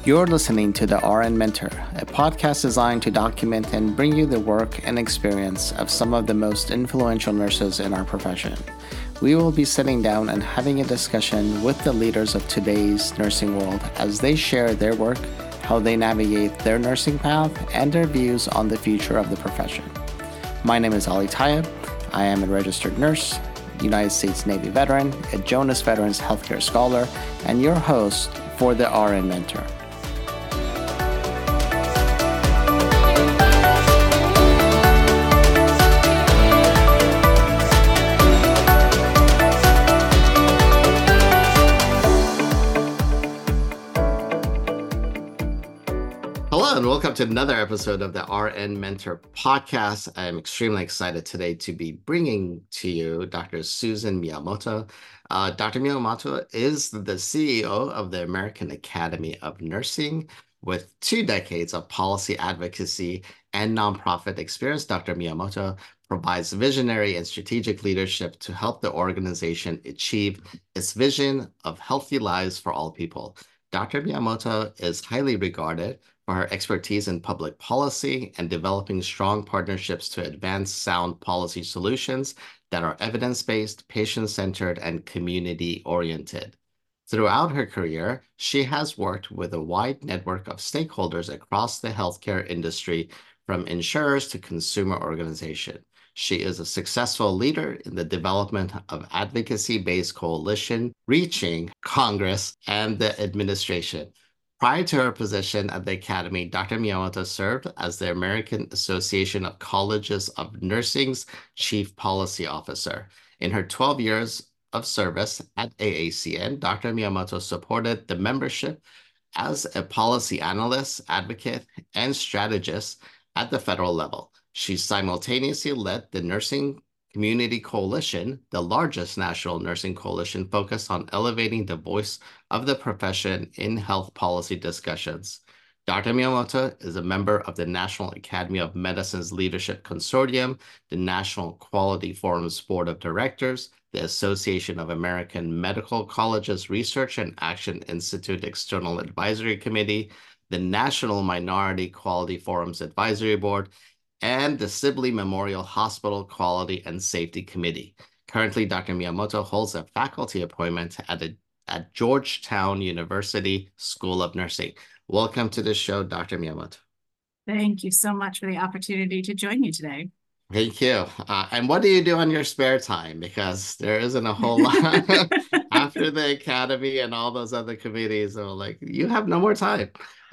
You're listening to the RN Mentor, a podcast designed to document and bring you the work and experience of some of the most influential nurses in our profession. We will be sitting down and having a discussion with the leaders of today's nursing world as they share their work, how they navigate their nursing path, and their views on the future of the profession. My name is Ali Tayeb. I am a registered nurse, United States Navy veteran, a Jonas Veterans Healthcare Scholar, and your host for the RN Mentor. Hello and welcome to another episode of the RN Mentor podcast. I'm extremely excited today to be bringing to you Dr. Susan Miyamoto. Dr. Miyamoto is the CEO of the American Academy of Nursing with 2 decades of policy advocacy and nonprofit experience. Dr. Miyamoto provides visionary and strategic leadership to help the organization achieve its vision of healthy lives for all people. Dr. Miyamoto is highly regarded for her expertise in public policy and developing strong partnerships to advance sound policy solutions that are evidence-based, patient-centered, and community-oriented. Throughout her career, she has worked with a wide network of stakeholders across the healthcare industry, from insurers to consumer organizations. She is a successful leader in the development of advocacy-based coalition reaching Congress and the administration. Prior to her position at the Academy, Dr. Miyamoto served as the American Association of Colleges of Nursing's Chief Policy Officer. In her 12 years of service at AACN, Dr. Miyamoto supported the membership as a policy analyst, advocate, and strategist at the federal level. She simultaneously led the Nursing Community Coalition, the largest national nursing coalition focused on elevating the voice of the profession in health policy discussions. Dr. Miyamoto is a member of the National Academy of Medicine's Leadership Consortium, the National Quality Forum's Board of Directors, the Association of American Medical Colleges Research and Action Institute External Advisory Committee, the National Minority Quality Forum's Advisory Board, and the Sibley Memorial Hospital Quality and Safety Committee. Currently, Dr. Miyamoto holds a faculty appointment at Georgetown University School of Nursing. Welcome to the show, Dr. Miyamoto. Thank you so much for the opportunity to join you today. Thank you. And what do you do on your spare time? Because there isn't a whole lot after the academy and all those other committees. So like, you have no more time.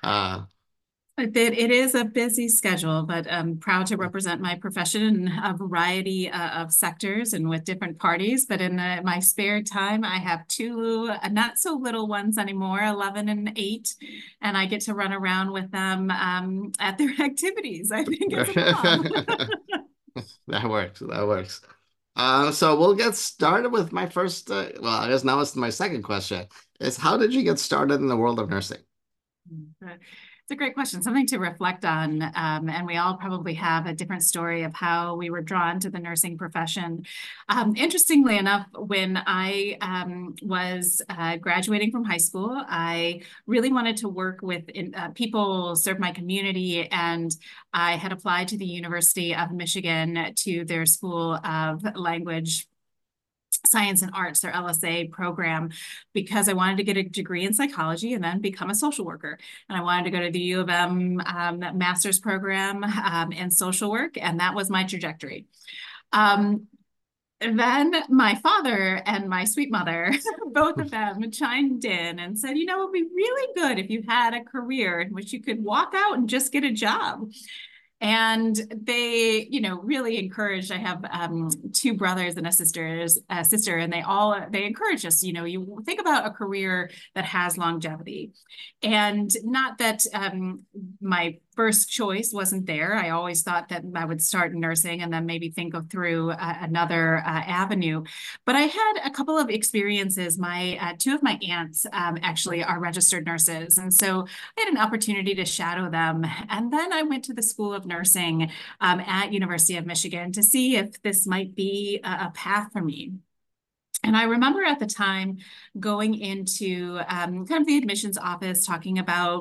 It is a busy schedule, but I'm proud to represent my profession in a variety of sectors and with different parties. But in my spare time, I have 2 not so little ones anymore, 11 and 8, and I get to run around with them at their activities. I think it's a mom. That works. So we'll get started with my first, I guess now it's my second question, is how did you get started in the world of nursing? It's a great question, something to reflect on. And we all probably have a different story of how we were drawn to the nursing profession. Interestingly enough, when I was graduating from high school, I really wanted to work with people, serve my community, and I had applied to the University of Michigan to their School of Language Science and Arts, their LSA program, because I wanted to get a degree in psychology and then become a social worker. And I wanted to go to the U of M master's program in social work, and that was my trajectory. Then my father and my sweet mother, both of them chimed in and said, you know, it would be really good if you had a career in which you could walk out and just get a job. And they, really encouraged. I have 2 brothers and a sister, and they encourage us, you think about a career that has longevity. And not that my first choice wasn't there. I always thought that I would start nursing and then maybe think through another avenue. But I had a couple of experiences. My 2 of my aunts actually are registered nurses. And so I had an opportunity to shadow them. And then I went to the School of Nursing at University of Michigan to see if this might be a path for me. And I remember at the time going into kind of the admissions office talking about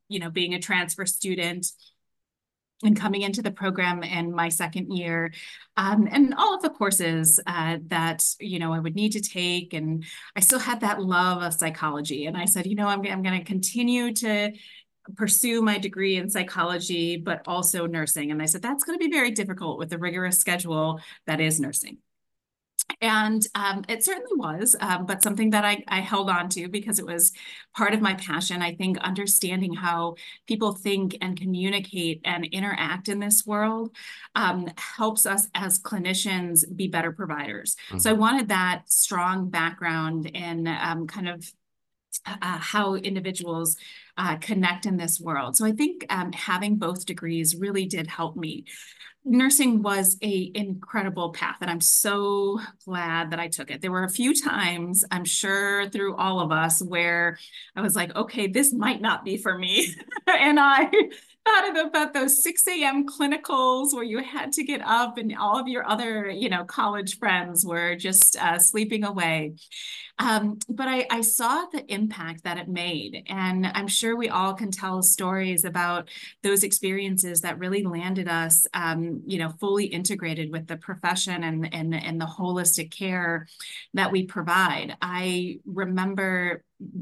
being a transfer student and coming into the program in my second year, and all of the courses that I would need to take, and I still had that love of psychology. And I said, I'm going to continue to pursue my degree in psychology, but also nursing. And I said, that's going to be very difficult with the rigorous schedule that is nursing. And it certainly was, but something that I held on to because it was part of my passion. I think understanding how people think and communicate and interact in this world helps us as clinicians be better providers. Mm-hmm. So I wanted that strong background in kind of how individuals connect in this world. So I think having both degrees really did help me. Nursing was an incredible path, and I'm so glad that I took it. There were a few times, I'm sure through all of us, where I was like, okay, this might not be for me. And I thought about those 6 a.m. clinicals where you had to get up and all of your other, college friends were just sleeping away. But I saw the impact that it made. And I'm sure we all can tell stories about those experiences that really landed us, fully integrated with the profession and the holistic care that we provide. I remember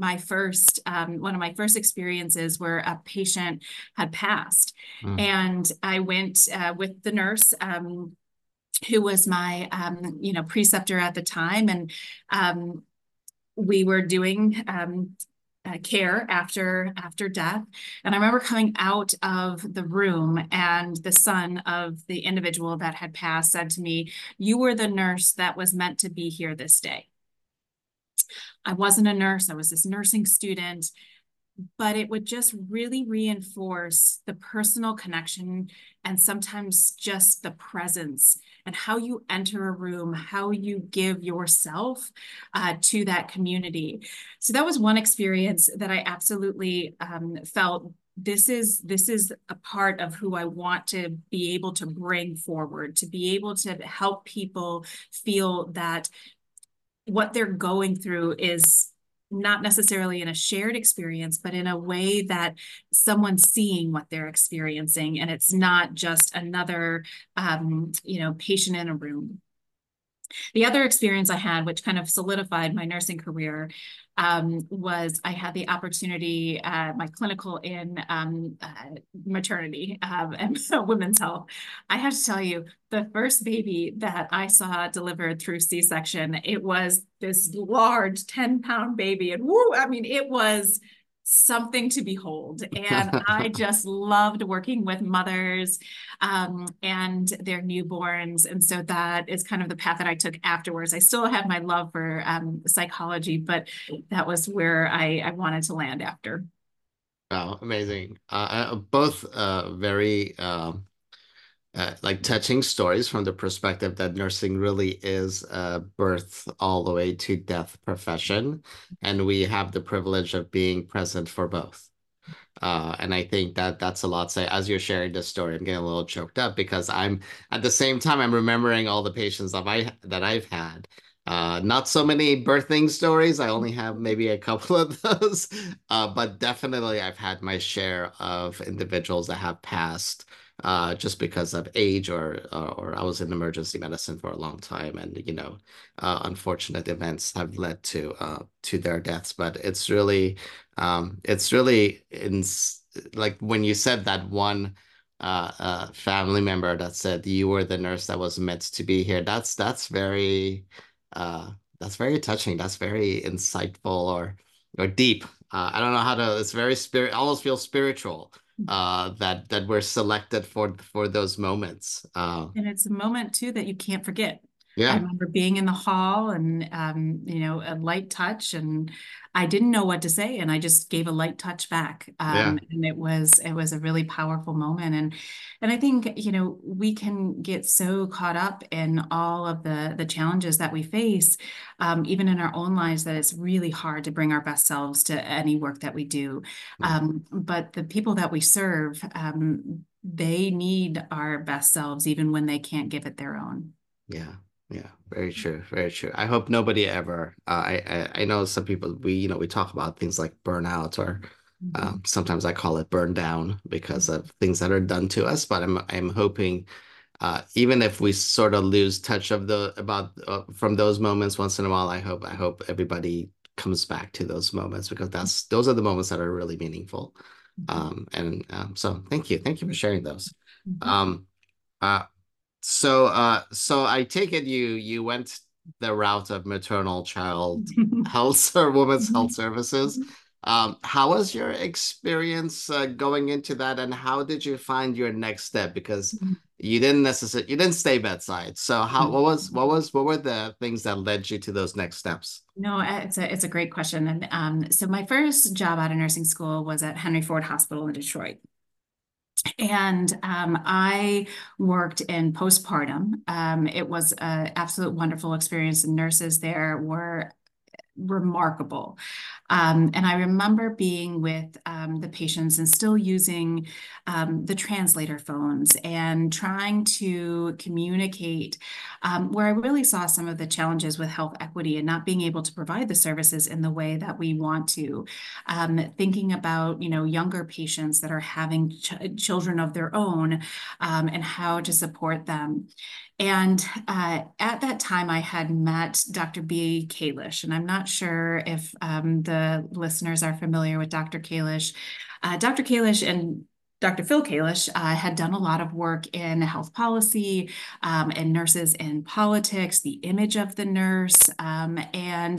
one of my first experiences where a patient had passed. And I went with the nurse, who was my, preceptor at the time. And we were doing care after death. And I remember coming out of the room, and the son of the individual that had passed said to me, "You were the nurse that was meant to be here this day." I wasn't a nurse. I was this nursing student, but it would just really reinforce the personal connection and sometimes just the presence and how you enter a room, how you give yourself to that community. So that was one experience that I absolutely felt this is a part of who I want to be able to bring forward, to be able to help people feel that what they're going through is not necessarily in a shared experience, but in a way that someone's seeing what they're experiencing. And it's not just another, patient in a room. The other experience I had, which kind of solidified my nursing career, was I had the opportunity, my clinical in maternity and women's health. I have to tell you, the first baby that I saw delivered through C-section, it was this large 10-pound baby. And woo, I mean, it was something to behold. And I just loved working with mothers and their newborns. And so that is kind of the path that I took afterwards. I still have my love for psychology, but that was where I wanted to land after. Wow, amazing. Both very like touching stories from the perspective that nursing really is a birth all the way to death profession. And we have the privilege of being present for both. And I think that that's a lot to say. As you're sharing this story, I'm getting a little choked up because I'm at the same time, I'm remembering all the patients that I've had. Not so many birthing stories. I only have maybe a couple of those. But definitely I've had my share of individuals that have passed just because of age or I was in emergency medicine for a long time, and unfortunate events have led to their deaths. But it's really like when you said that one family member that said you were the nurse that was meant to be here. That's very touching. That's very insightful or deep. I don't know how to. It's very almost feels spiritual. That we're selected for those moments. And it's a moment too that you can't forget. Yeah. I remember being in the hall and a light touch, and I didn't know what to say, and I just gave a light touch back. And it was a really powerful moment. And I think, we can get so caught up in all of the challenges that we face, even in our own lives, that it's really hard to bring our best selves to any work that we do. But the people that we serve, they need our best selves even when they can't give it their own. Yeah. Yeah, very true, very true. I hope nobody ever. I know some people we talk about things like burnout or Mhm. Sometimes I call it burn down because of things that are done to us, but I'm hoping even if we sort of lose touch of the about from those moments once in a while, I hope everybody comes back to those moments because those are the moments that are really meaningful. So thank you for sharing those. Mhm. Um, uh, so I take it you went the route of maternal child health or women's health services. How was your experience going into that, and how did you find your next step? Because you didn't stay bedside. So what were the things that led you to those next steps? No, it's a great question. And so my first job out of nursing school was at Henry Ford Hospital in Detroit. And I worked in postpartum. It was an absolute wonderful experience. The nurses there were remarkable. And I remember being with the patients and still using the translator phones and trying to communicate where I really saw some of the challenges with health equity and not being able to provide the services in the way that we want to. Thinking about, younger patients that are having children of their own and how to support them. And at that time, I had met Dr. B. Kalish, and I'm not sure if the listeners are familiar with Dr. Kalish. Dr. Kalish and Dr. Phil Kalish had done a lot of work in health policy and nurses in politics, the image of the nurse, and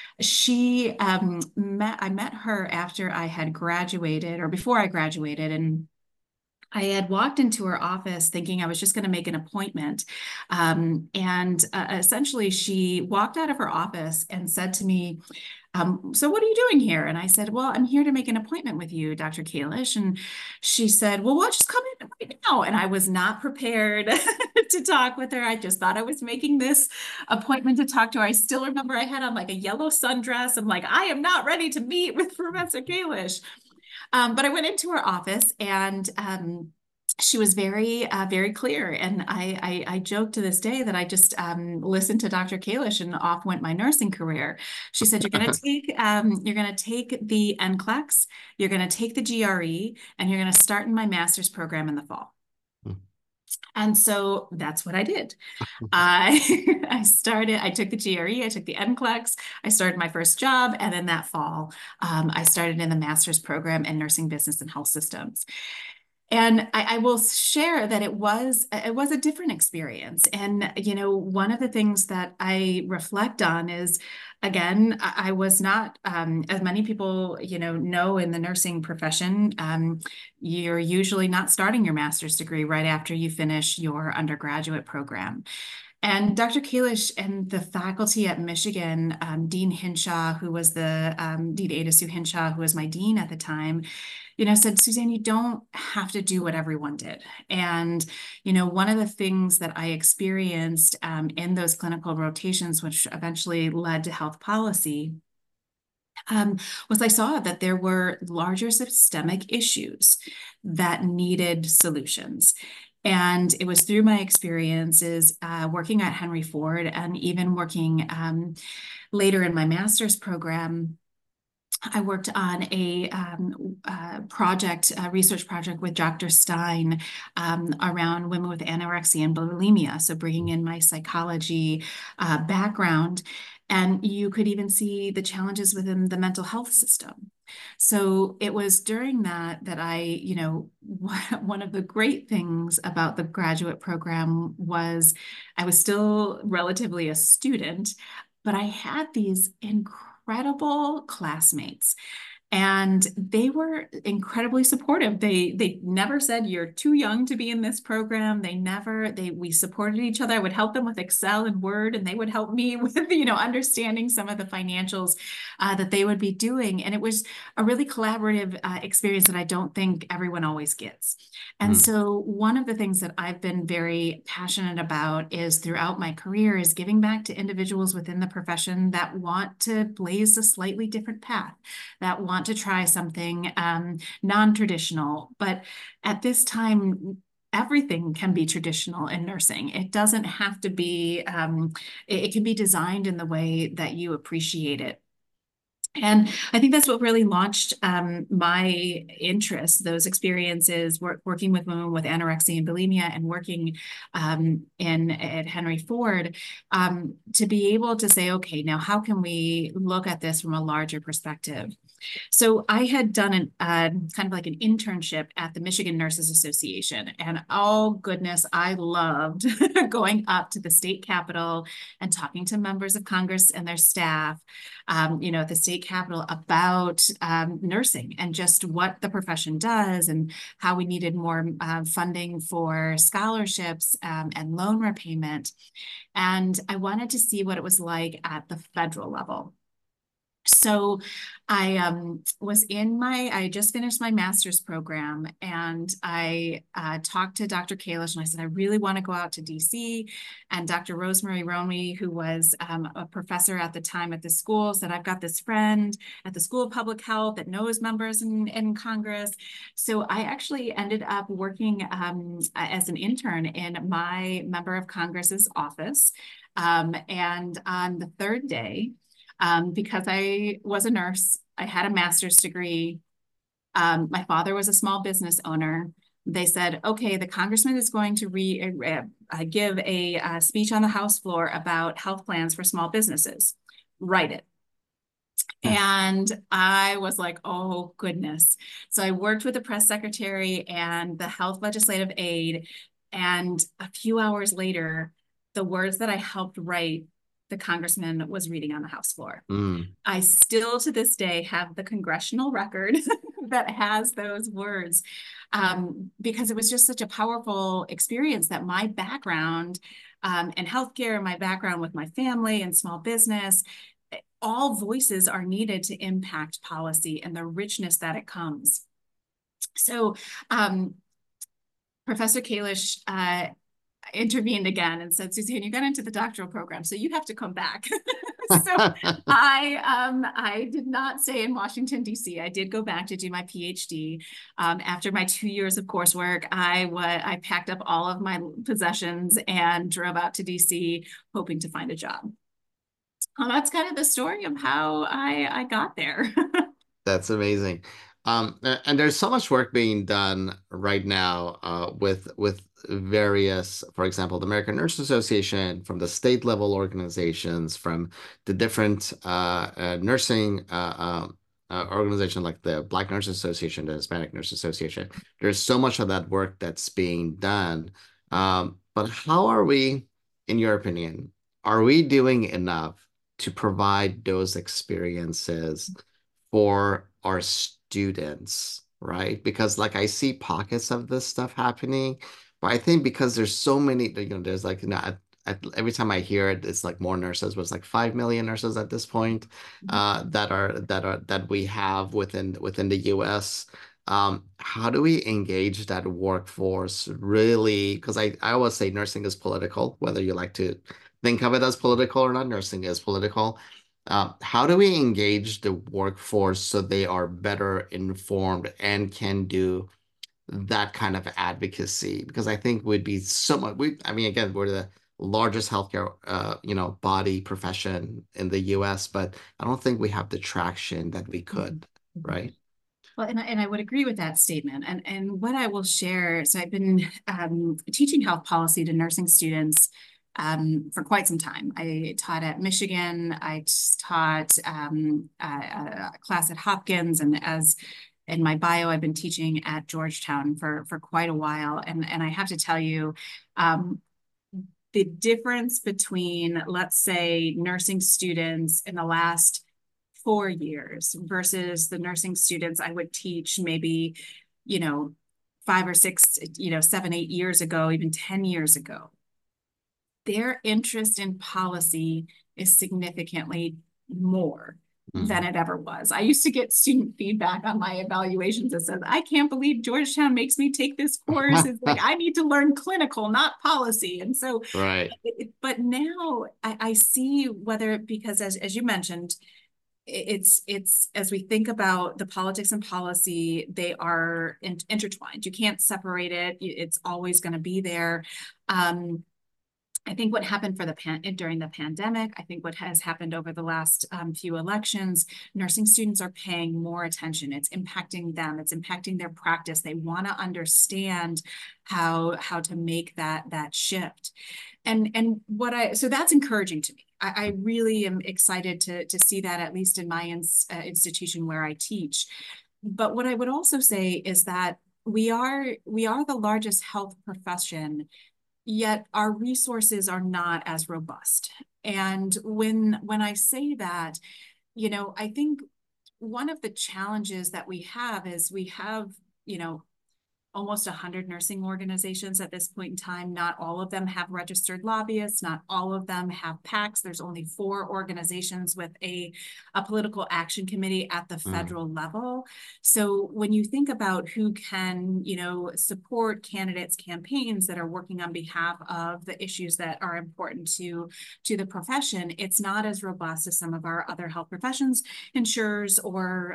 I met her after I had graduated or before I graduated, and I had walked into her office thinking I was just going to make an appointment. And essentially, she walked out of her office and said to me, so what are you doing here? And I said, well, I'm here to make an appointment with you, Dr. Kalish. And she said, well, just come in right now. And I was not prepared to talk with her. I just thought I was making this appointment to talk to her. I still remember I had on like a yellow sundress. I'm like, I am not ready to meet with Professor Kalish. But I went into her office and she was very clear. And I joke to this day that I just listened to Dr. Kalish and off went my nursing career. She said, you're going to take the NCLEX, you're going to take the GRE, and you're going to start in my master's program in the fall. And so that's what I did. I took the GRE, I took the NCLEX, I started my first job, and then that fall, I started in the master's program in nursing business and health systems. And I will share that it was a different experience. And one of the things that I reflect on is, again, I was not as many people know in the nursing profession. You're usually not starting your master's degree right after you finish your undergraduate program. And Dr. Kalish and the faculty at Michigan, Dean Hinshaw, who was the Dean Ada Sue Hinshaw, who was my dean at the time, said, Suzanne, you don't have to do what everyone did. And, one of the things that I experienced in those clinical rotations, which eventually led to health policy, was I saw that there were larger systemic issues that needed solutions. And it was through my experiences working at Henry Ford and even working later in my master's program. I worked on a research project with Dr. Stein around women with anorexia and bulimia. So bringing in my psychology background, and you could even see the challenges within the mental health system. So it was during that one of the great things about the graduate program was I was still relatively a student, but I had these incredible classmates and they were incredibly supportive. They never said you're too young to be in this program. We supported each other. I would help them with Excel and Word, and they would help me with understanding some of the financials that they would be doing. And it was a really collaborative experience that I don't think everyone always gets. And so one of the things that I've been very passionate about is throughout my career is giving back to individuals within the profession that want to blaze a slightly different path, that want to try something non-traditional. But at this time, everything can be traditional in nursing. It doesn't have to be, it can be designed in the way that you appreciate it. And I think that's what really launched my interest, those experiences, working with women with anorexia and bulimia and working at Henry Ford, to be able to say, okay, now how can we look at this from a larger perspective? So I had done kind of like an internship at the Michigan Nurses Association, and oh goodness, I loved going up to the state capitol and talking to members of Congress and their staff, at the state capitol about nursing and just what the profession does and how we needed more funding for scholarships and loan repayment. And I wanted to see what it was like at the federal level. So I just finished my master's program, and I talked to Dr. Kalish, and I said, I really want to go out to DC. And Dr. Rosemary Romy, who was a professor at the time at the school, said, I've got this friend at the School of Public Health that knows members in Congress. So I actually ended up working as an intern in my member of Congress's office. And on the third day, because I was a nurse, I had a master's degree. My father was a small business owner. They said, okay, the congressman is going to give a speech on the House floor about health plans for small businesses. Write it. And I was like, oh, goodness. So I worked with the press secretary and the health legislative aide. And a few hours later, the words that I helped write, the congressman was reading on the House floor. Mm. I still to this day have the congressional record that has those words, because it was just such a powerful experience that my background in healthcare, my background with my family and small business, all voices are needed to impact policy and the richness that it comes. So Professor Kalish intervened again and said, Suzanne, you got into the doctoral program, so you have to come back. So I did not stay in Washington, D.C. I did go back to do my PhD. After my 2 years of coursework, I packed up all of my possessions and drove out to D.C. hoping to find a job. That's kind of the story of how I got there. That's amazing. And there's so much work being done right now with various, for example, the American Nurse Association, from the state level organizations, from the different nursing organization like the Black Nurse Association, the Hispanic Nurse Association. There's so much of that work that's being done. But how are we, in your opinion, are we doing enough to provide those experiences for our students, right? Because like I see pockets of this stuff happening, but I think because there's so many, there's like, every time I hear it, it's like more nurses, was like 5 million nurses at this point, that we have within the US. How do we engage that workforce really? Because I always say nursing is political, whether you like to think of it as political or not, nursing is political. How do we engage the workforce so they are better informed and can do that kind of advocacy? Because I think we'd be so much, I mean, again, we're the largest healthcare, body profession in the US, but I don't think we have the traction that we could, right? Well, and I would agree with that statement. And what I will share, so I've been teaching health policy to nursing students for quite some time. I taught at Michigan. I taught a class at Hopkins, and as in my bio, I've been teaching at Georgetown for quite a while. And I have to tell you, the difference between, let's say, nursing students in the last 4 years versus the nursing students I would teach maybe, 5 or 6, 7, 8 years ago, even 10 years ago. Their interest in policy is significantly more than it ever was. I used to get student feedback on my evaluations that says, I can't believe Georgetown makes me take this course. It's like, I need to learn clinical, not policy. And so, Right. but now I see whether, because as you mentioned, it's as we think about the politics and policy, they are intertwined. You can't separate it. It's always going to be there. I think what happened during the pandemic, I think what has happened over the last few elections, nursing students are paying more attention. It's impacting them. It's impacting their practice. They want to understand how to make that shift. So that's encouraging to me. I really am excited to see that, at least in my institution where I teach. But what I would also say is that we are the largest health profession, yet our resources are not as robust. And when I say that, I think one of the challenges that we have is we have, almost 100 nursing organizations at this point in time. Not all of them have registered lobbyists. Not all of them have PACs. There's only 4 organizations with a political action committee at the federal level. So when you think about who can, support candidates' campaigns that are working on behalf of the issues that are important to the profession, it's not as robust as some of our other health professions, insurers, or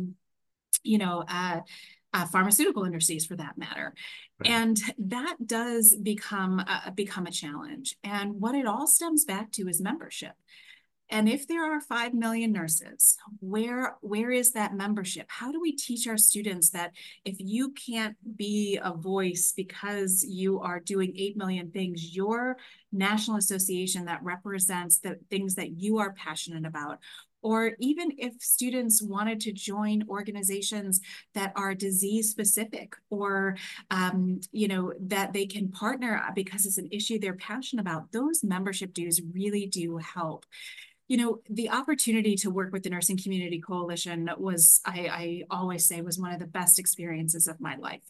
pharmaceutical industries for that matter. Right. And that does become a challenge. And what it all stems back to is membership. And if there are 5 million nurses, where is that membership? How do we teach our students that if you can't be a voice because you are doing 8 million things, your national association that represents the things that you are passionate about, or even if students wanted to join organizations that are disease specific, or that they can partner because it's an issue they're passionate about, those membership dues really do help. The opportunity to work with the Nursing Community Coalition was, I always say, was one of the best experiences of my life.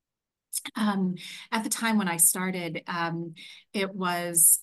At the time when I started, it was,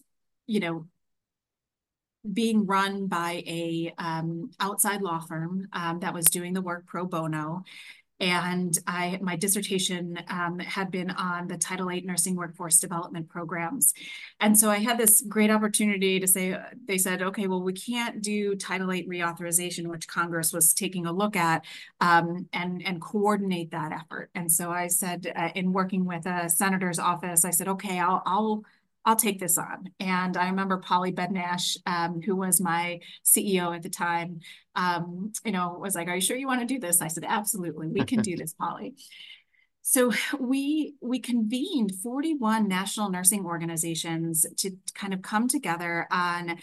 being run by a outside law firm that was doing the work pro bono. And my dissertation had been on the Title VIII nursing workforce development programs. And so I had this great opportunity to say, they said, okay, well, we can't do Title VIII reauthorization, which Congress was taking a look at, and coordinate that effort. And so I said, in working with a senator's office, I said, okay, I'll take this on. And I remember Polly Bednash, who was my CEO at the time, was like, are you sure you want to do this? I said, absolutely, we can do this, Polly. So we convened 41 national nursing organizations to kind of come together on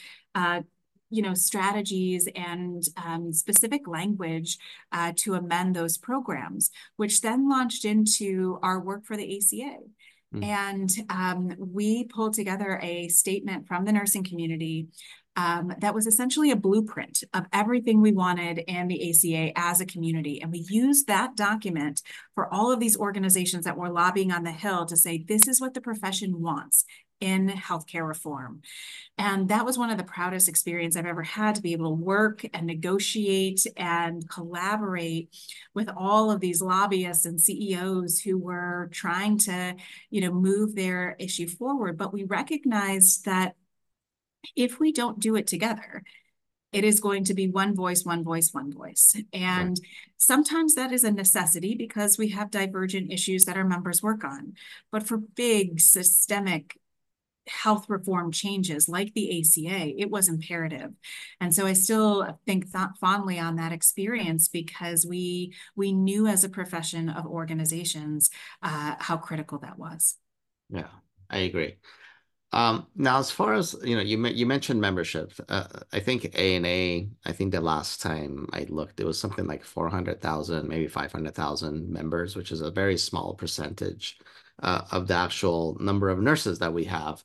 strategies and specific language to amend those programs, which then launched into our work for the ACA. And we pulled together a statement from the nursing community that was essentially a blueprint of everything we wanted in the ACA as a community. And we used that document for all of these organizations that were lobbying on the Hill to say, this is what the profession wants in healthcare reform. And that was one of the proudest experiences I've ever had, to be able to work and negotiate and collaborate with all of these lobbyists and CEOs who were trying to, move their issue forward. But we recognized that if we don't do it together, it is going to be one voice, one voice, one voice. And sometimes that is a necessity because we have divergent issues that our members work on. But for big systemic health reform changes like the ACA, it was imperative. And so I still think fondly on that experience, because we knew as a profession of organizations how critical that was. Yeah, I agree. Now, as far as, you mentioned membership. I think ANA, I think the last time I looked, it was something like 400,000, maybe 500,000 members, which is a very small percentage of the actual number of nurses that we have.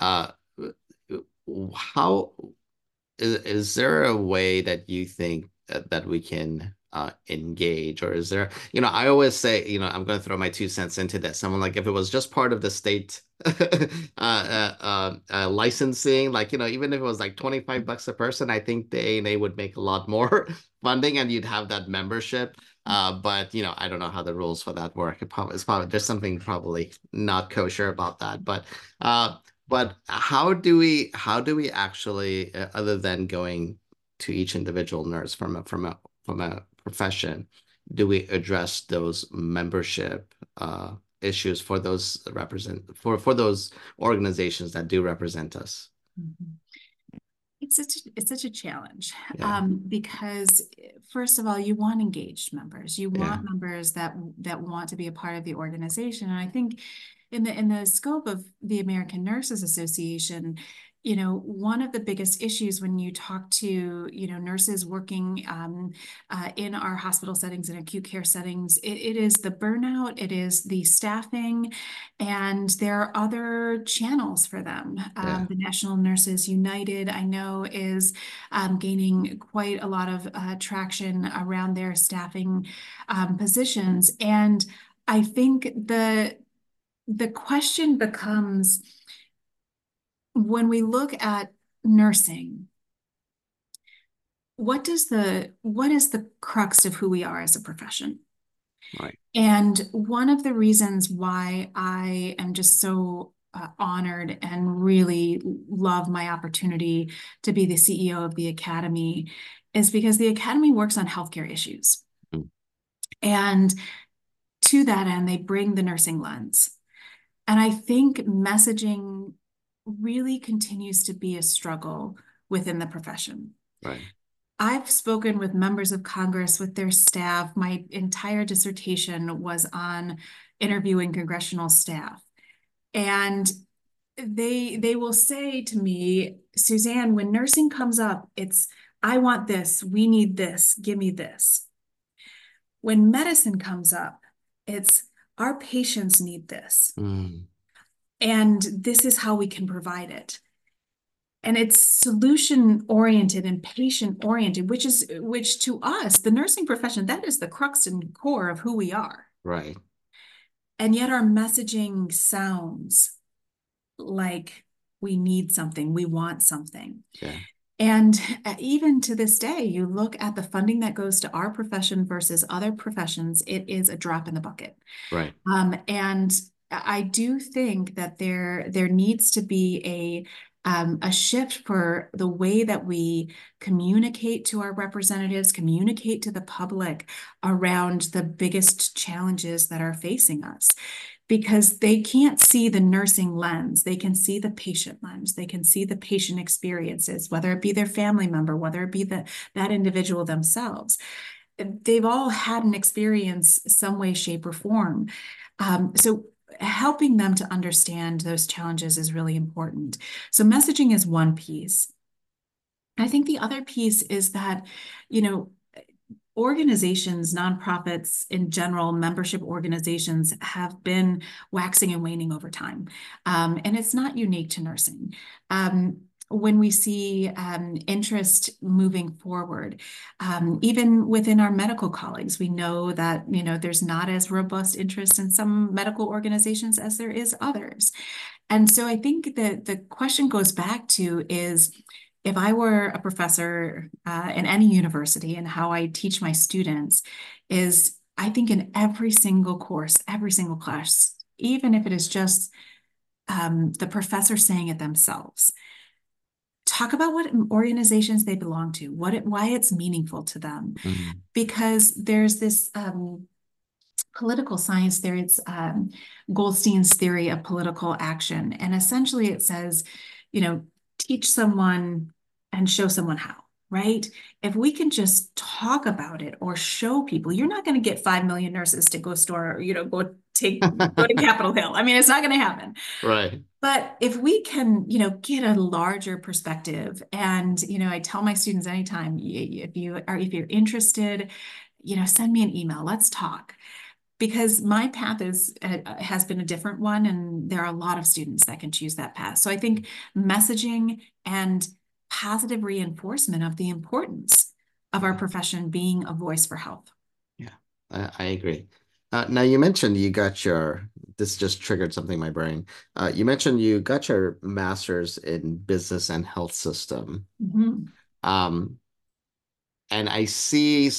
How is there a way that you think that we can engage, or is there, I always say, I'm going to throw my 2 cents into this. Someone like, if it was just part of the state licensing, like, even if it was like $25 a person, I think the ANA would make a lot more funding and you'd have that membership. But I don't know how the rules for that work. It's probably there's something probably not kosher about that. But how do we actually, other than going to each individual nurse from a profession, do we address those membership issues for for those organizations that do represent us? Mhm. It's such a challenge, Yeah, because first of all, you want engaged members. You yeah, want members that want to be a part of the organization. And I think in the scope of the American Nurses Association, one of the biggest issues when you talk to, nurses working in our hospital settings and acute care settings, it is the burnout, it is the staffing, and there are other channels for them. yeah, The National Nurses United, I know, is gaining quite a lot of traction around their staffing positions. And I think the question becomes, when we look at nursing, what is the crux of who we are as a profession? right. And one of the reasons why I am just so honored and really love my opportunity to be the CEO of the Academy is because the Academy works on healthcare issues. Mm, And to that end, they bring the nursing lens. And I think messaging really continues to be a struggle within the profession. right. I've spoken with members of Congress, with their staff. My entire dissertation was on interviewing congressional staff. And they will say to me, Suzanne, when nursing comes up, it's, I want this, we need this, give me this. When medicine comes up, it's, our patients need this. Mm, And this is how we can provide it. And it's solution oriented and patient oriented, which to us, the nursing profession, that is the crux and core of who we are. right. And yet our messaging sounds like we need something, we want something. Yeah, And even to this day, you look at the funding that goes to our profession versus other professions, it is a drop in the bucket. right. And I do think that there needs to be a shift for the way that we communicate to our representatives, communicate to the public around the biggest challenges that are facing us, because they can't see the nursing lens. They can see the patient lens. They can see the patient experiences, whether it be their family member, whether it be that individual themselves. They've all had an experience some way, shape, or form. So helping them to understand those challenges is really important. So messaging is one piece. I think the other piece is that, you know, organizations, nonprofits in general, membership organizations have been waxing and waning over time. And it's not unique to nursing. When we see interest moving forward, even within our medical colleagues, we know that, there's not as robust interest in some medical organizations as there is others. And so I think that the question goes back to is, if I were a professor in any university, and how I teach my students is, I think in every single course, every single class, even if it is just the professor saying it themselves, talk about what organizations they belong to, why it's meaningful to them. Mm, Because there's this political science theory, it's Goldstein's theory of political action. And essentially it says, teach someone and show someone how, right? If we can just talk about it or show people, you're not going to get 5 million nurses to go go to Capitol Hill. I mean, it's not going to happen. right. But if we can, get a larger perspective, and, I tell my students anytime, if you're interested, send me an email, let's talk. Because my path has been a different one, and there are a lot of students that can choose that path. So I think messaging and positive reinforcement of the importance of our Yeah, profession being a voice for health. yeah, I agree. Now you mentioned this just triggered something in my brain. You mentioned you got your master's in business and health system. Mhm. Um, and I see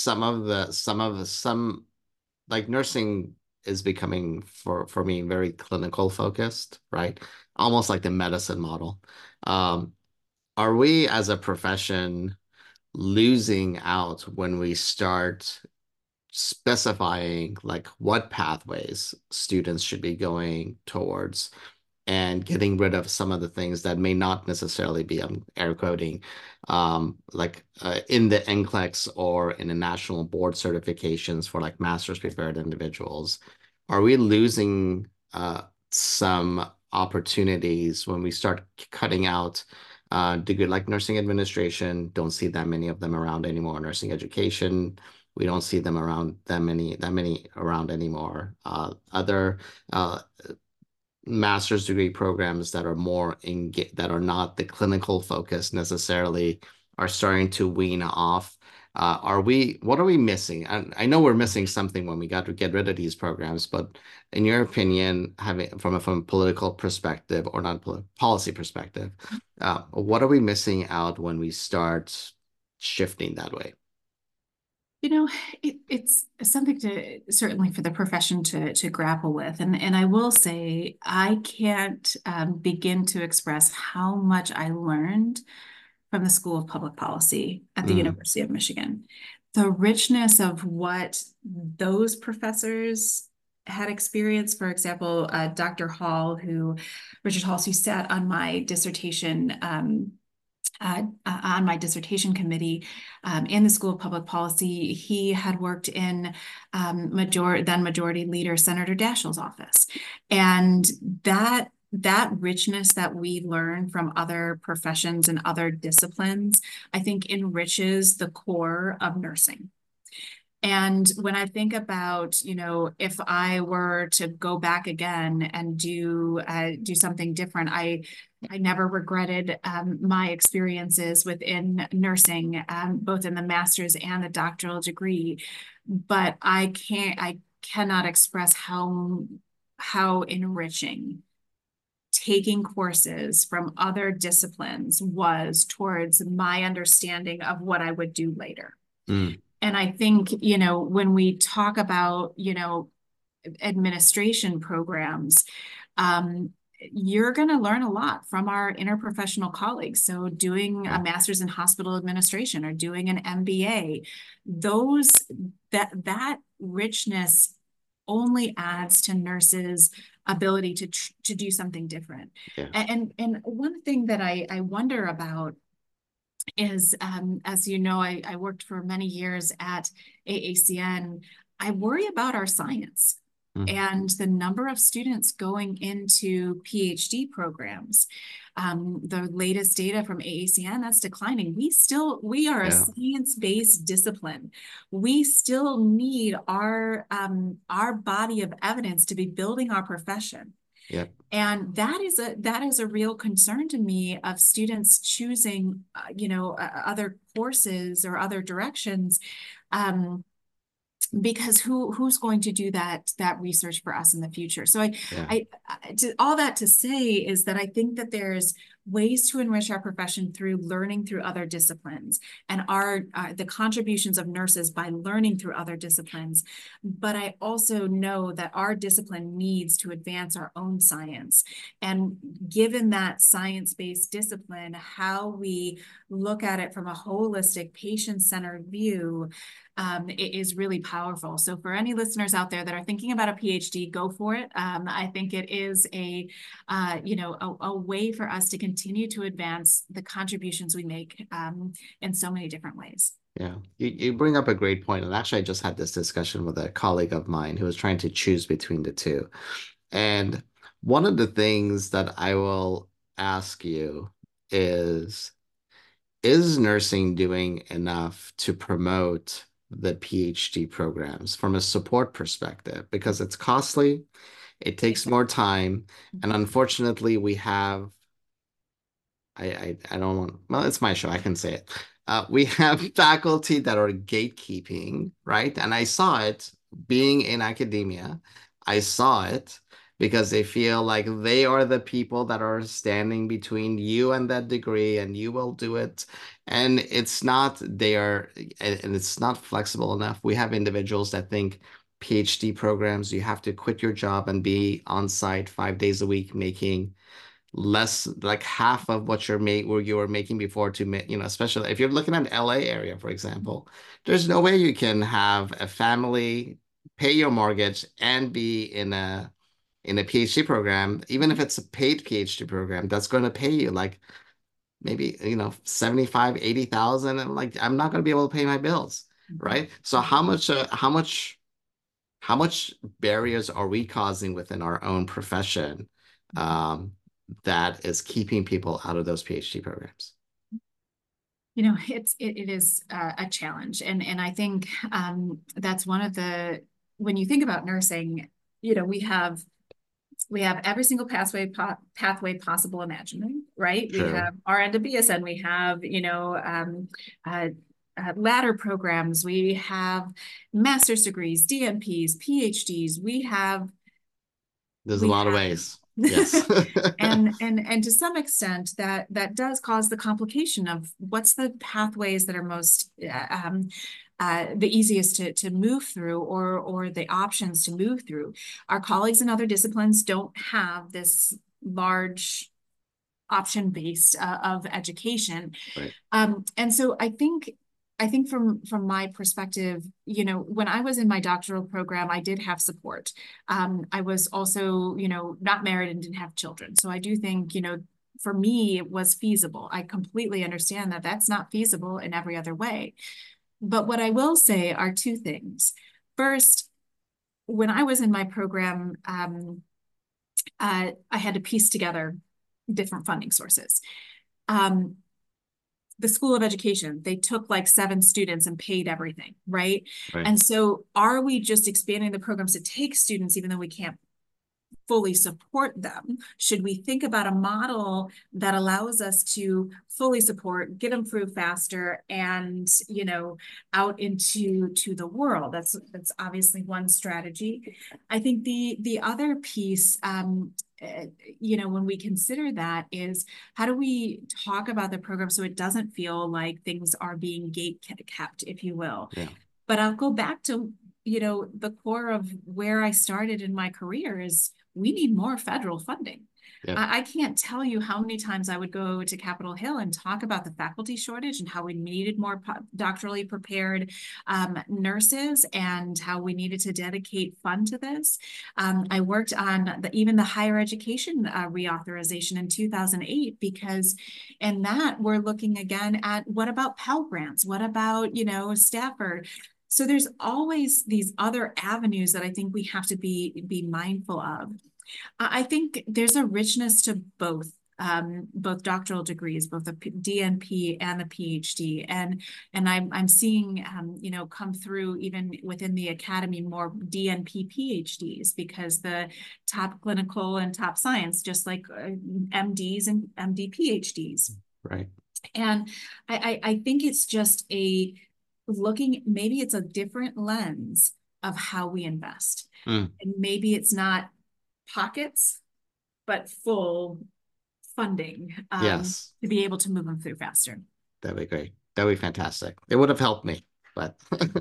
some like nursing is becoming for me very clinical focused, right? Almost like the medicine model. Um, are we as a profession losing out when we start specifying like what pathways students should be going towards and getting rid of some of the things that may not necessarily be, I'm air quoting, in the NCLEX or in the national board certifications for like master's prepared individuals. Are we losing some opportunities when we start cutting out degree like nursing administration? Don't see that many of them around anymore. Nursing education, we don't see them around that many around anymore. Other master's degree programs that are that are not the clinical focus necessarily are starting to wean off. What are we missing? I know we're missing something when we got to get rid of these programs, but in your opinion, having from a political perspective or not policy perspective, what are we missing out when we start shifting that way? You know, it's something to certainly for the profession to grapple with, and I will say I can't begin to express how much I learned from the School of Public Policy at the Mm, University of Michigan. The richness of what those professors had experienced, for example, Dr. Hall, Richard Hall, who sat on my dissertation committee in the School of Public Policy. He had worked in then Majority Leader Senator Daschle's office. And that richness that we learn from other professions and other disciplines, I think enriches the core of nursing. And when I think about, if I were to go back again and do something different, I never regretted my experiences within nursing, both in the master's and the doctoral degree. But I cannot express how enriching taking courses from other disciplines was towards my understanding of what I would do later. mm, And I think, when we talk about, administration programs, you're going to learn a lot from our interprofessional colleagues. So doing yeah, a master's in hospital administration or doing an MBA, that richness only adds to nurses' ability to do something different. yeah. And one thing that I wonder about is, as you know, I worked for many years at AACN. I worry about our science Mm, and the number of students going into PhD programs. The latest data from AACN, that's declining. We are a yeah, science-based discipline. We still need our body of evidence to be building our profession. yeah. And that is a real concern to me of students choosing, other courses or other directions, um, because who's going to do that research for us in the future? So Yeah. all that to say is that I think that there's ways to enrich our profession through learning through other disciplines and the contributions of nurses by learning through other disciplines. But I also know that our discipline needs to advance our own science. And given that science-based discipline, how we look at it from a holistic patient-centered view, it is really powerful. So for any listeners out there that are thinking about a PhD, go for it. I think it is a way for us to continue to advance the contributions we make in so many different ways. Yeah, you bring up a great point. And actually, I just had this discussion with a colleague of mine who was trying to choose between the two. And one of the things that I will ask you is, is nursing doing enough to promote the PhD programs from a support perspective? Because it's costly, it takes more time, and unfortunately, we have I don't want, well, it's my show. I can say it. We have faculty that are gatekeeping, right? And I saw it being in academia. I saw it because they feel like they are the people that are standing between you and that degree, and you will do it. And it's not, and it's not flexible enough. We have individuals that think PhD programs, you have to quit your job and be on site 5 days a week making less, like half of what where you were making before to make, especially if you're looking at LA area, for example, there's no way you can have a family, pay your mortgage, and be in a PhD program, even if it's a paid PhD program, that's going to pay you like maybe, 75, 80,000. And like, I'm not going to be able to pay my bills, right? So how much barriers are we causing within our own profession, that is keeping people out of those PhD programs? It is a challenge, and I think that's one of the when you think about nursing, we have every single pathway possible imagining, right? We True. have RN to BSN, we have ladder programs, we have master's degrees, DNPs, PhDs, There's a we lot of have ways. Yes. and to some extent that does cause the complication of what's the pathways that are most the easiest to move through, or the options to move through. Our colleagues in other disciplines don't have this large option based of education. Right. And so I think from my perspective, when I was in my doctoral program, I did have support. I was also, not married and didn't have children. So I do think, for me, it was feasible. I completely understand that that's not feasible in every other way. But what I will say are two things. First, when I was in my program, I had to piece together different funding sources. The School of Education, they took like 7 students and paid everything, right? Right. And so are we just expanding the programs to take students even though we can't fully support them? Should we think about a model that allows us to fully support, get them through faster, and out into the world? That's obviously one strategy. I think the other piece, when we consider that, is how do we talk about the program so it doesn't feel like things are being gate kept, if you will. Yeah. But I'll go back to the core of where I started in my career is we need more federal funding. Yep. I can't tell you how many times I would go to Capitol Hill and talk about the faculty shortage and how we needed more doctorally prepared nurses and how we needed to dedicate fund to this. I worked on even the higher education reauthorization in 2008 because in that we're looking again at what about Pell Grants? What about, Stafford? So there's always these other avenues that I think we have to be mindful of. I think there's a richness to both doctoral degrees, both the DNP and the PhD, and I'm seeing come through even within the academy more DNP PhDs because the top clinical and top science, just like MDs and MD PhDs, right? And I think it's just maybe it's a different lens of how we invest. And maybe it's not pockets, but full funding yes, to be able to move them through faster. That'd be great. That'd be fantastic. It would have helped me, but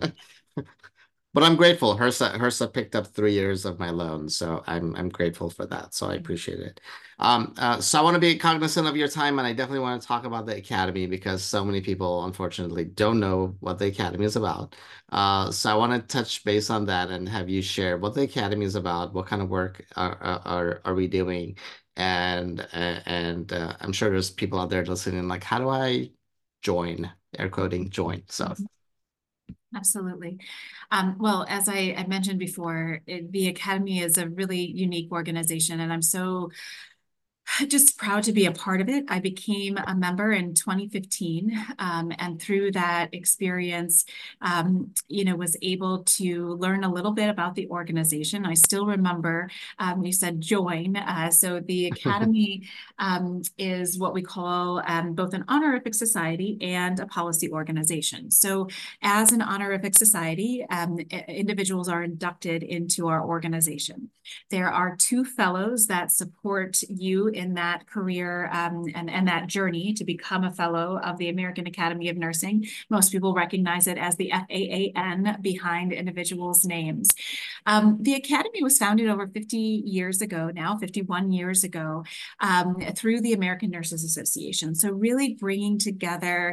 but I'm grateful. HRSA picked up 3 years of my loan, so I'm grateful for that. So I appreciate it. So I want to be cognizant of your time, and I definitely want to talk about the Academy because so many people, unfortunately, don't know what the Academy is about. So I want to touch base on that and have you share what the Academy is about, what kind of work are we doing, and I'm sure there's people out there listening like, how do I join? Air quoting join. So. Absolutely. Well, as I mentioned before, the Academy is a really unique organization, and I'm so just proud to be a part of it. I became a member in 2015, and through that experience, was able to learn a little bit about the organization. I still remember you said join. So the Academy is what we call both an honorific society and a policy organization. So as an honorific society, individuals are inducted into our organization. There are 2 fellows that support you in that career and that journey to become a fellow of the American Academy of Nursing. Most people recognize it as the FAAN behind individuals' names. The Academy was founded over 50 years ago now, 51 years ago, through the American Nurses Association. So really bringing together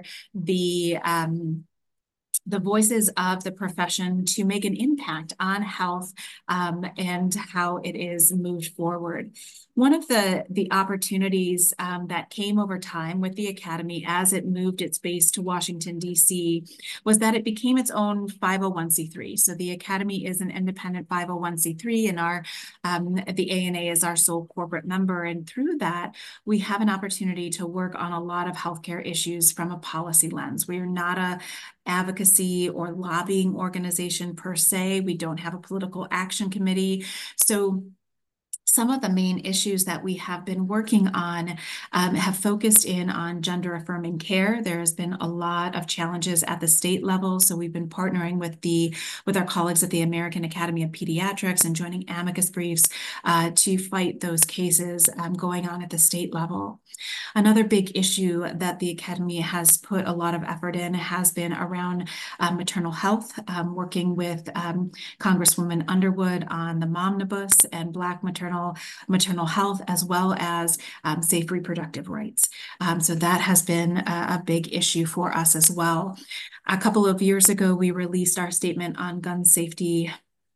the voices of the profession to make an impact on health and how it is moved forward. One of the opportunities that came over time with the Academy as it moved its base to Washington, D.C., was that it became its own 501c3. So the Academy is an independent 501c3, and the ANA is our sole corporate member. And through that, we have an opportunity to work on a lot of healthcare issues from a policy lens. We are not a advocacy or lobbying organization per se. We don't have a political action committee. So some of the main issues that we have been working on have focused in on gender affirming care. There has been a lot of challenges at the state level. So we've been partnering with our colleagues at the American Academy of Pediatrics and joining amicus briefs to fight those cases going on at the state level. Another big issue that the Academy has put a lot of effort in has been around maternal health, working with Congresswoman Underwood on the Momnibus and Black maternal health, as well as safe reproductive rights. So that has been a big issue for us as well. A couple of years ago, we released our statement on gun safety.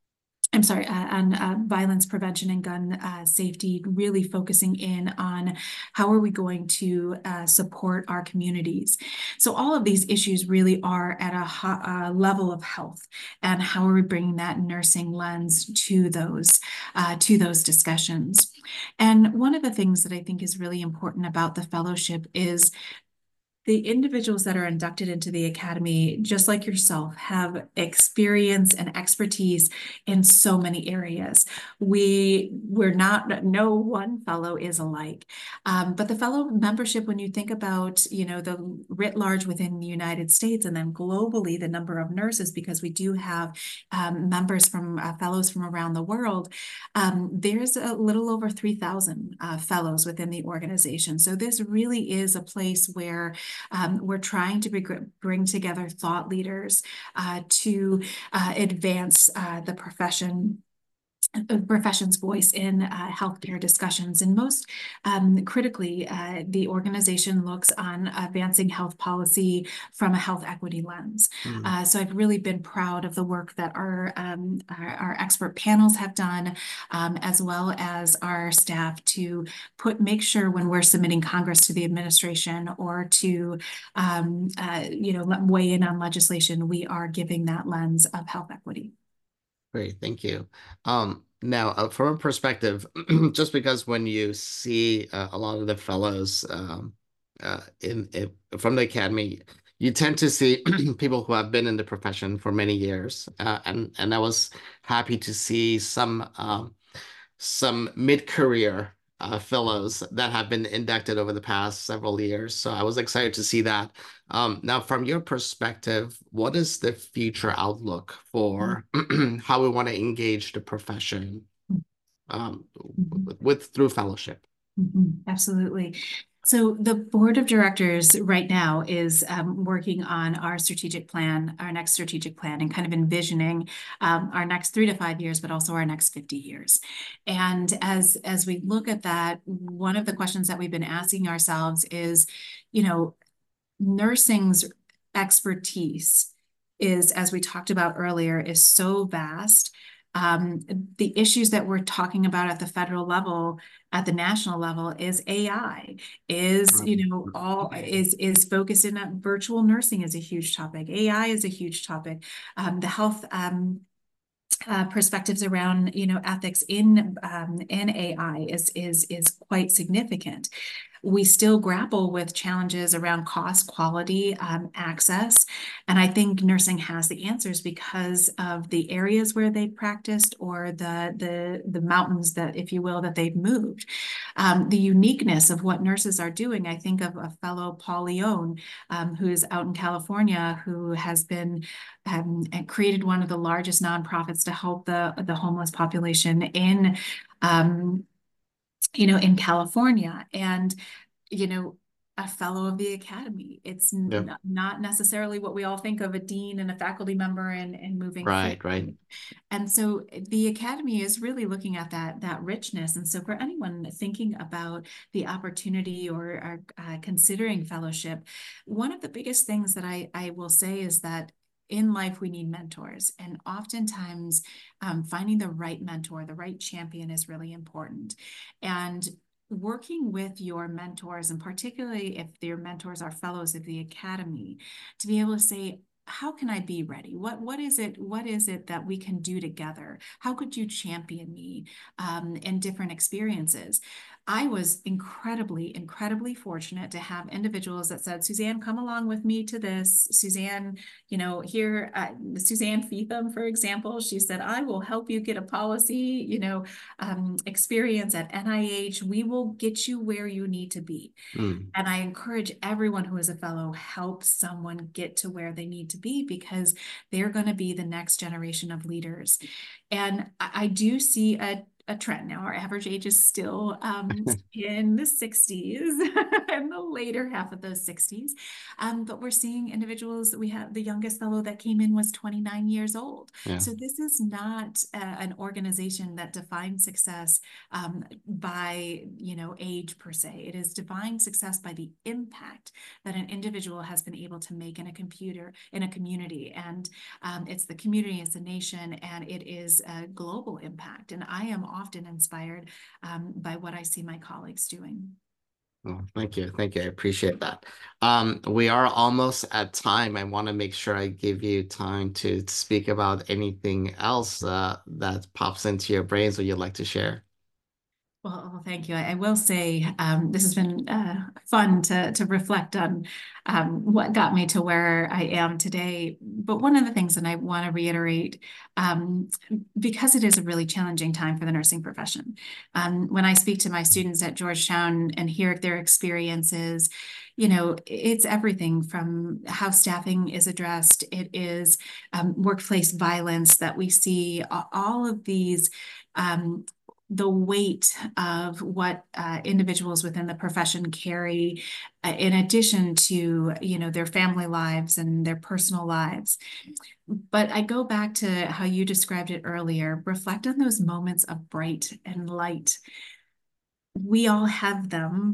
On violence prevention and gun safety, really focusing in on how are we going to support our communities. So all of these issues really are at a level of health, and how are we bringing that nursing lens to those discussions. And one of the things that I think is really important about the fellowship is the individuals that are inducted into the Academy, just like yourself, have experience and expertise in so many areas. No one fellow is alike. But the fellow membership, when you think about, the writ large within the United States and then globally, the number of nurses, because we do have members from fellows from around the world, there's a little over 3,000 fellows within the organization. So this really is a place where we're trying to bring together thought leaders to advance the profession's voice in healthcare discussions. And most critically, the organization looks on advancing health policy from a health equity lens. So I've really been proud of the work that our expert panels have done, as well as our staff, to make sure when we're submitting Congress to the administration or to weigh in on legislation, we are giving that lens of health equity. Great, thank you. Now, from a perspective, just because when you see a lot of the fellows from the Academy, you tend to see people who have been in the profession for many years, and I was happy to see some mid-career fellows that have been inducted over the past several years. So I was excited to see that. Now, from your perspective, what is the future outlook for how we want to engage the profession through fellowship? Absolutely. So the board of directors right now is working on our next strategic plan, and kind of envisioning our next 3 to 5 years, but also our next 50 years. And as we look at that, one of the questions that we've been asking ourselves is, nursing's expertise is, as we talked about earlier, is so vast. The issues that we're talking about at the federal level, at the national level, is AI, is focused in that virtual nursing is a huge topic. AI is a huge topic. The health perspectives around ethics in AI is quite significant. We still grapple with challenges around cost, quality, access. And I think nursing has the answers because of the areas where they've practiced, or the mountains that, if you will, that they've moved. The uniqueness of what nurses are doing, I think of a fellow, Paul Leone, who's out in California, who has been and created one of the largest nonprofits to help the homeless population in California, and, a fellow of the academy. It's Yeah. not necessarily what we all think of a dean and a faculty member and moving forward. Right. And so the academy is really looking at that richness. And so for anyone thinking about the opportunity or considering fellowship, one of the biggest things that I will say is that in life, we need mentors. And oftentimes, finding the right mentor, the right champion is really important. And working with your mentors, and particularly if your mentors are fellows of the academy, to be able to say, how can I be ready? What is it that we can do together? How could you champion me in different experiences? I was incredibly fortunate to have individuals that said, Suzanne, come along with me to this. Suzanne, here, Suzanne Feetham, for example, she said, I will help you get a policy, experience at NIH. We will get you where you need to be. Mm. And I encourage everyone who is a fellow, help someone get to where they need to be, because they're going to be the next generation of leaders. And I do see a trend now. Our average age is still in the 60s, in the later half of those 60s. But we're seeing individuals. We have the youngest fellow that came in was 29 years old. Yeah. So this is not an organization that defines success by age per se. It is defined success by the impact that an individual has been able to make in a community, and it's the community, it's the nation, and it is a global impact. And I am often inspired by what I see my colleagues doing. Oh, thank you. I appreciate that. We are almost at time. I want to make sure I give you time to speak about anything else that pops into your brains or you'd like to share. Well, thank you. I will say this has been fun to reflect on what got me to where I am today. But one of the things that I want to reiterate, because it is a really challenging time for the nursing profession, when I speak to my students at Georgetown and hear their experiences, it's everything from how staffing is addressed. It is workplace violence that we see, all of these the weight of what individuals within the profession carry, in addition to their family lives and their personal lives. But I go back to how you described it earlier. Reflect on those moments of bright and light. We all have them,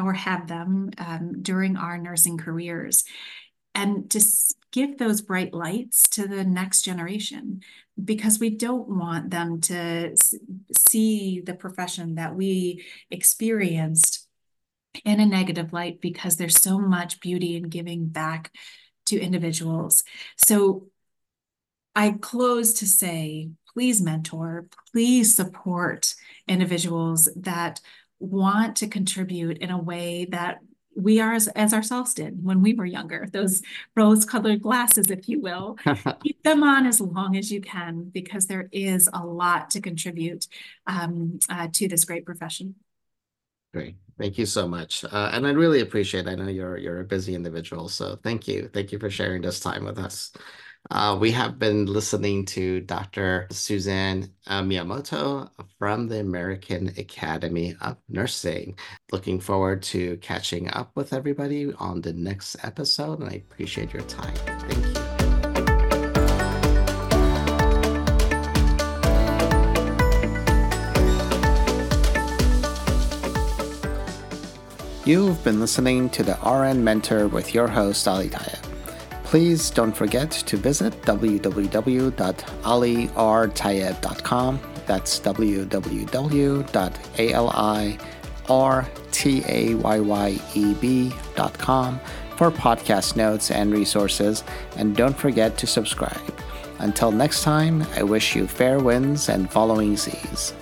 during our nursing careers, and to give those bright lights to the next generation, because we don't want them to see the profession that we experienced in a negative light, because there's so much beauty in giving back to individuals. So I close to say, please mentor, please support individuals that want to contribute in a way that we are as ourselves did when we were younger, those rose-colored glasses, if you will. Keep them on as long as you can, because there is a lot to contribute to this great profession. Great. Thank you so much. And I really appreciate it. I know you're a busy individual, so thank you. Thank you for sharing this time with us. We have been listening to Dr. Suzanne Miyamoto from the American Academy of Nursing. Looking forward to catching up with everybody on the next episode, and I appreciate your time. Thank you. You've been listening to the RN Mentor with your host, Ali Tayeb. Please don't forget to visit www.alirtayeb.com. That's www.alirtayeb.com for podcast notes and resources. And don't forget to subscribe. Until next time, I wish you fair winds and following seas.